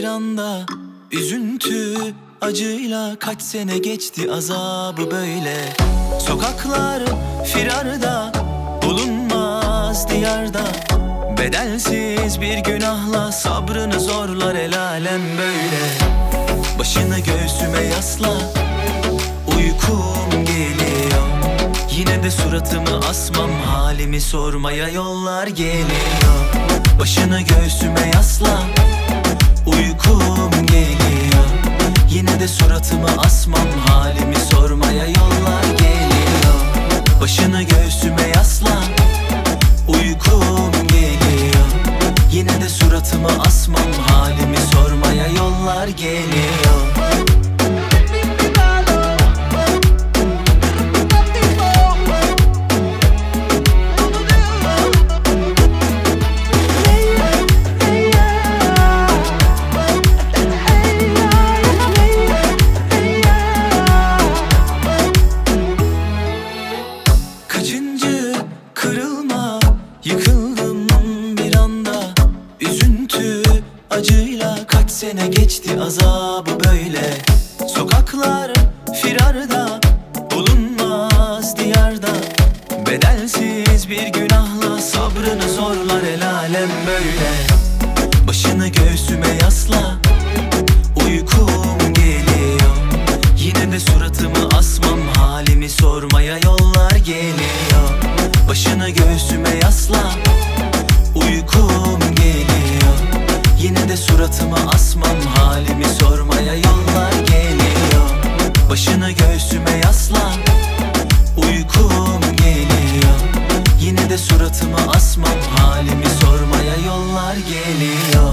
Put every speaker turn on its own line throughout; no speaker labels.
anda üzüntü acıyla kaç sene geçti azabı böyle. Sokaklar firarda, bulunmaz diyarda, bedelsiz bir günahla sabrını zorlar el alem böyle. Başını göğsüme yasla, uykum geliyor. Yine de suratımı asmam, halimi sormaya yollar geliyor. Başını göğsüme yasla, uykum geliyor. Yine de suratımı asmam, halimi sormaya yollar geliyor. Başını göğsüme yasla, uykum geliyor. Yine de suratımı asmam, halimi sormaya yollar geliyor. Kırılma, yıkıldım bir anda. Üzüntü acıyla kaç sene geçti azabı böyle. Sokaklar firarda, bulunmaz diyarda, bedelsiz bir günahla sabrını zorlar el alem böyle. Başını göğsüme yasla, uykum geliyor. Yine de suratımı asmam, halimi sormaya yollar geliyor. Başını göğsüme yasla, uykum geliyor. Yine de suratımı asmam, halimi sormaya yollar geliyor. Başını göğsüme yasla, uykum geliyor. Yine de suratımı asmam, halimi sormaya yollar geliyor.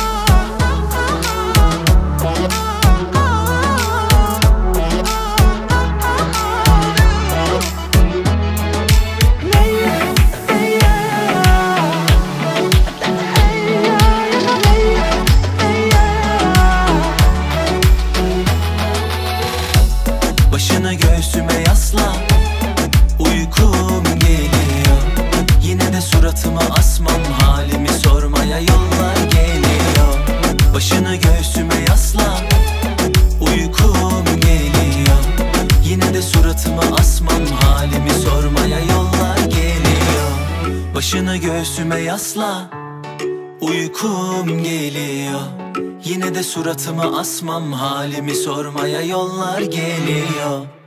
Başını göğsüme yasla, uykum geliyor. Yine de suratımı asmam, halimi sormaya yollar geliyor. Başını göğsüme yasla, uykum geliyor. Yine de suratımı asmam, halimi sormaya yollar geliyor. Başını göğsüme yasla, uykum geliyor. Yine de suratımı asmam, halimi sormaya yollar geliyor.